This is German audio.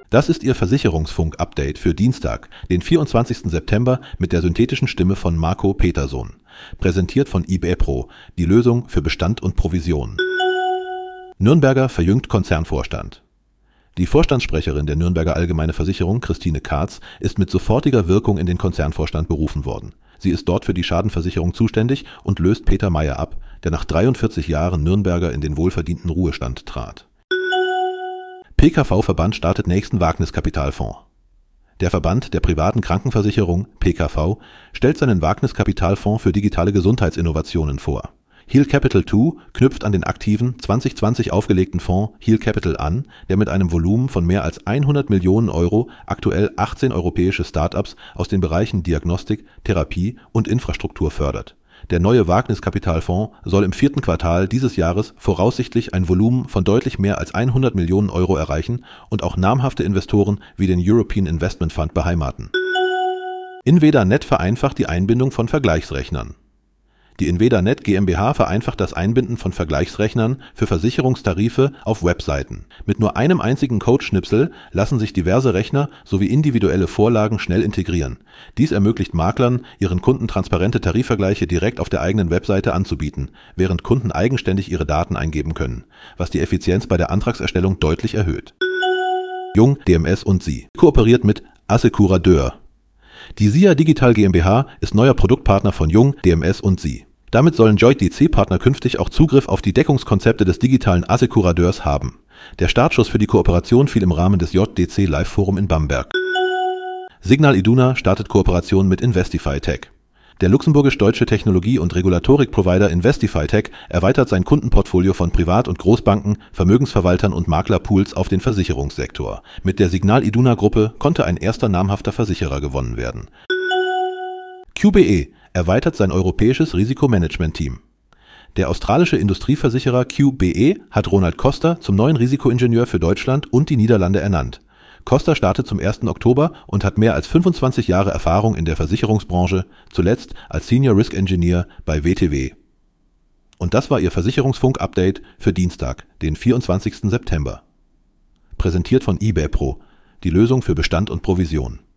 Das ist Ihr Versicherungsfunk-Update für Dienstag, den 24. September mit der synthetischen Stimme von Marco Petersohn. Präsentiert von eBay-Pro, die Lösung für Bestand und Provision. Nürnberger verjüngt Konzernvorstand. Die Vorstandssprecherin der Nürnberger Allgemeine Versicherung, Christine Karz, ist mit sofortiger Wirkung in den Konzernvorstand berufen worden. Sie ist dort für die Schadenversicherung zuständig und löst Peter Meyer ab, der nach 43 Jahren Nürnberger in den wohlverdienten Ruhestand trat. PKV-Verband startet nächsten Wagniskapitalfonds. Der Verband der privaten Krankenversicherung, PKV, stellt seinen Wagniskapitalfonds für digitale Gesundheitsinnovationen vor. Heal Capital II knüpft an den aktiven 2020 aufgelegten Fonds Heal Capital an, der mit einem Volumen von mehr als 100 Millionen Euro aktuell 18 europäische Startups aus den Bereichen Diagnostik, Therapie und Infrastruktur fördert. Der neue Wagniskapitalfonds soll im 4. Quartal dieses Jahres voraussichtlich ein Volumen von deutlich mehr als 100 Millionen Euro erreichen und auch namhafte Investoren wie den European Investment Fund beheimaten. Invedanet vereinfacht die Einbindung von Vergleichsrechnern. Die Invedanet GmbH vereinfacht das Einbinden von Vergleichsrechnern für Versicherungstarife auf Webseiten. Mit nur einem einzigen Codeschnipsel lassen sich diverse Rechner sowie individuelle Vorlagen schnell integrieren. Dies ermöglicht Maklern, ihren Kunden transparente Tarifvergleiche direkt auf der eigenen Webseite anzubieten, während Kunden eigenständig ihre Daten eingeben können, was die Effizienz bei der Antragserstellung deutlich erhöht. Jung, DMS & Sie kooperiert mit Assekuradeur. Die SIA Digital GmbH ist neuer Produktpartner von Jung, DMS & Sie. Damit sollen Joint-DC-Partner künftig auch Zugriff auf die Deckungskonzepte des digitalen Assekuradeurs haben. Der Startschuss für die Kooperation fiel im Rahmen des JDC Live-Forum in Bamberg. Signal Iduna startet Kooperation mit Investify Tech. Der luxemburgisch-deutsche Technologie- und Regulatorik-Provider Investify Tech erweitert sein Kundenportfolio von Privat- und Großbanken, Vermögensverwaltern und Maklerpools auf den Versicherungssektor. Mit der Signal Iduna Gruppe konnte ein erster namhafter Versicherer gewonnen werden. QBE erweitert sein europäisches Risikomanagement-Team. Der australische Industrieversicherer QBE hat Ronald Costa zum neuen Risikoingenieur für Deutschland und die Niederlande ernannt. Costa startet zum 1. Oktober und hat mehr als 25 Jahre Erfahrung in der Versicherungsbranche, zuletzt als Senior Risk Engineer bei WTW. Und das war Ihr Versicherungsfunk-Update für Dienstag, den 24. September. Präsentiert von eBay-Pro, die Lösung für Bestand und Provision.